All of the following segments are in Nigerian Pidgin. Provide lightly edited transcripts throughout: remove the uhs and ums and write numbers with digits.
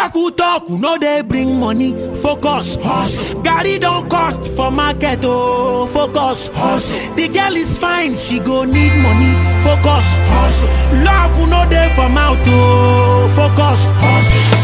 Talk, no they bring money. Focus, hustle. Gary don't cost for market, oh. Focus, hustle. The girl is fine, she go need money. Focus, hustle. Love, no they for mouth, oh. Focus, hustle.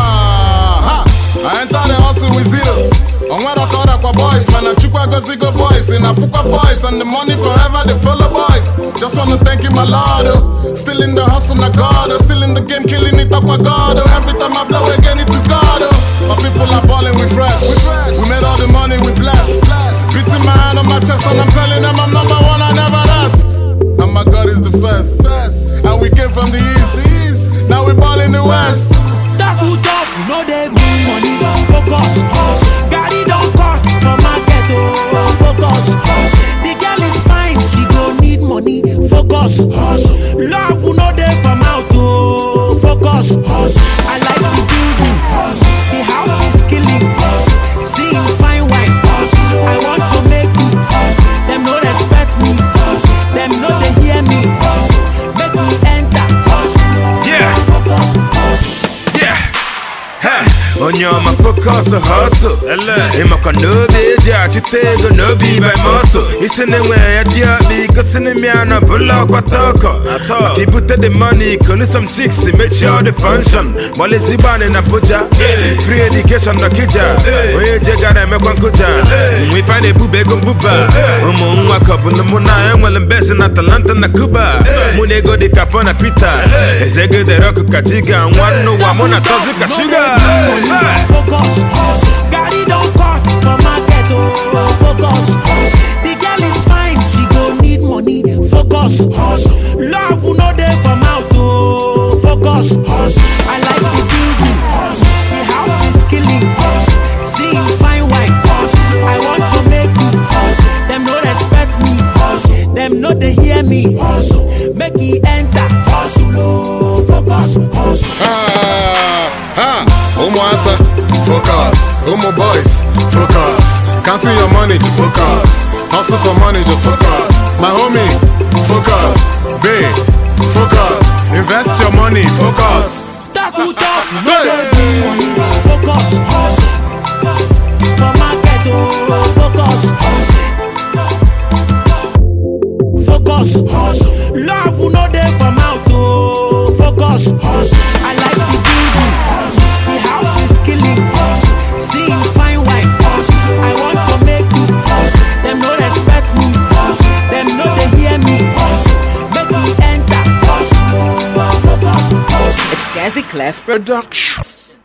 I enter the hustle with zero. On where I call aqua boys, man, I chukwa go zigo boys, in Afukwa boys, and the money forever they follow boys. Just wanna thank you, my lord. Oh. Still in the hustle, na God. Oh. Still in the game, killing it, aqua God. Oh. Every time I blow again, it is God. Oh. My people are balling, we fresh. We made all the money, we blessed. Beating my hand on my chest, and I'm telling them I'm number one, I never rest. And my God is the first. And we came from the east. Now we ball in the west. Talk, no they bring money. Focus, hustle. Gary don't cost for market, oh. Focus, hustle. The girl is fine, she go need money. Focus, hustle. Love, no they from out, oh. Focus, hustle. I like the building, hustle. The house is killing, hustle. Seeing fine wife, hustle. I want to make it, hustle. Them no respect me, hustle. Them no they hear me, hustle. Make me enter, hustle. Yeah. Focus, hustle. On your my focus a hustle. In my canoe, yeah, you take a no be by muscle. It's in the way I do because in the miana bullock what talk. He put the money, call some chicks, make sure the function. While it's Iban in Abuja, free education, no kija. We got a Mekankuja. We find a bubego buba. Umwa cup on the Muna, and well, best in Atalanta, Nakuba. Munego de Capona Pita. Is a good rock Kajiga and one no Wamona Tozika sugar. Focus, hustle. Gary don't cost for market, oh. Focus, hustle. The girl is fine, she go need money. Focus, hustle. Love, no they from out, oh. Focus, hustle. I like the building, hustle. The house is killing, hustle. Seeing fine wife, hustle. I want to make it, hustle. Them no respect me, hustle. Them no they hear me, hustle. Make it enter, hustle, oh. Focus, hustle. Umu answer, focus. Umu boys, focus. Counting your money, just focus. Hustle for money, just focus. My homie, focus. Babe, focus. Invest your money, focus. Talk, no they bring money. Focus, hustle. For market, oh. Focus, hustle. Focus, hustle. Love, no they from out, oh. Focus, hustle. I like the building, hustle. The house is killing, hustle. Seeing fine wife, hustle. I want to make it, hustle. Them no respect me, hustle. Them no they hear me, hustle. Make me enter, hustle. Focus, hustle. It's Gazi Clef Productions.